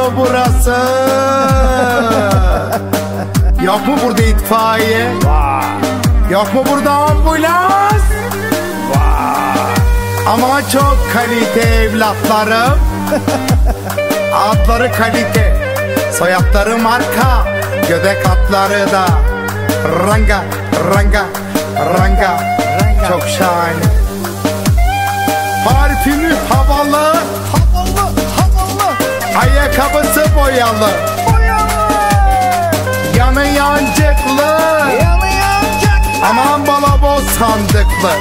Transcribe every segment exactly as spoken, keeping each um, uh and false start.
mı burası? Yok mu burada itfaiye? Yok mu burada ambulans? Ama çok kalite evlatlarım. Adları kalite, soyadları marka, göbek atları da ranga, ranga, ranga, çok şahane. Parfümü havalı, Havalı, havalı, ayakkabısı boyalı, yanı yancıklı, yanı yanacak. aman balaboz sandıklı.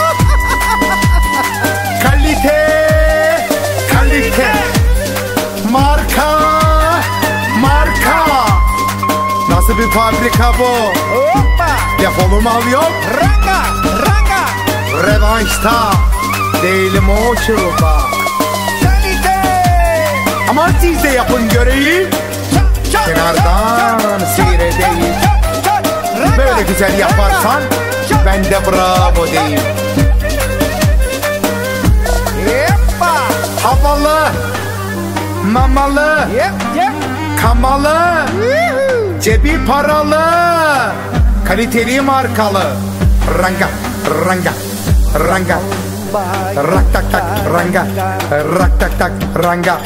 Kalite, kalite, marka, marka. Nasıl bir fabrika bu? Hoppa, Defolum al yok. ranga, ranga, Revanşta değilim o çılba. kalite. Ama siz de yapın göreyim. Çak, çak, Kenardan çak, çak, seyredeyim. çak, çak, ranga, Böyle güzel yaparsan çak. ben de bravo diyeyim. Hoppa, Havalı, mamalı, yep, yep. kamalı, Yuhu. cebi paralı, kaliteli markalı. Ranga, ranga, ranga, rak tak tak, ranga, rak tak tak, ranga.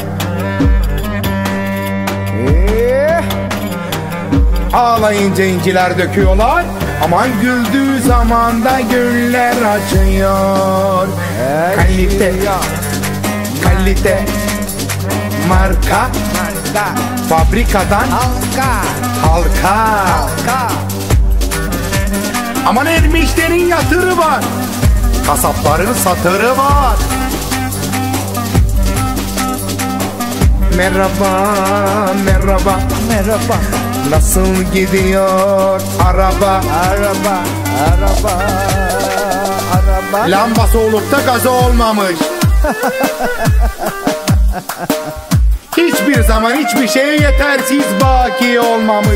Eh, Ağlayınca inciler döküyorlar, aman güldüğü zaman da güller açıyor. Kalite, kalite, marka, Marka, fabrikadan halka, halka. halka. Aman ermişlerin yatırı var, kasapların satırı var. Merhaba, merhaba, Merhaba, nasıl gidiyor araba? araba, araba, araba. Lambası olup da gazı olmamış. Hiçbir zaman hiçbir şeye yetersiz baki olmamış.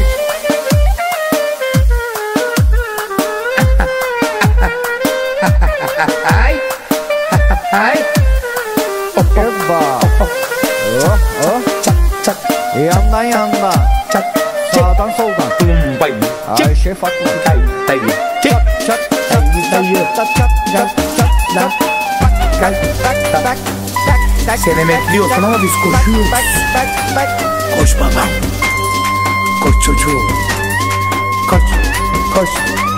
Ay. Ay. Hoppa. Oh, oh. Çak çak Yandan yandan, çak. sağdan soldan. Bum bay. Ayşe Fatma. Tay tay. Çek. Çat, çat, çat, çat, çat, çat, çat, çat. Gel. Tak, tak, tak, tak. Sen emekliyorsun ama biz koşuyoruz. Tak, tak, tak. Koş babam. Koş çocuğum. Koş. Koş.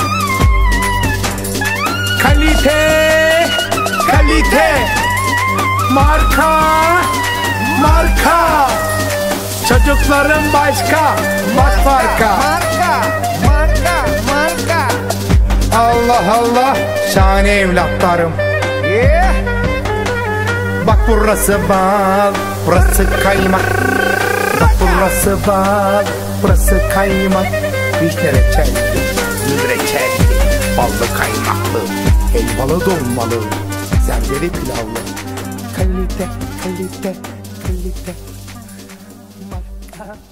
Kalite. Kalite. Marka. Marka. Çocukların başka. Bak farka. Marka, marka, marka. Allah Allah. Şahane evlatlarım. Yeah. Bak burası bal, burası kaymak. Bak burası bal, burası kaymak. Vişne reçelli, gül reçelli, ballı kaymaklı, helvalı dolmalı, zerdeçali pilavlı. Kalite, kalite, kalite. Marka.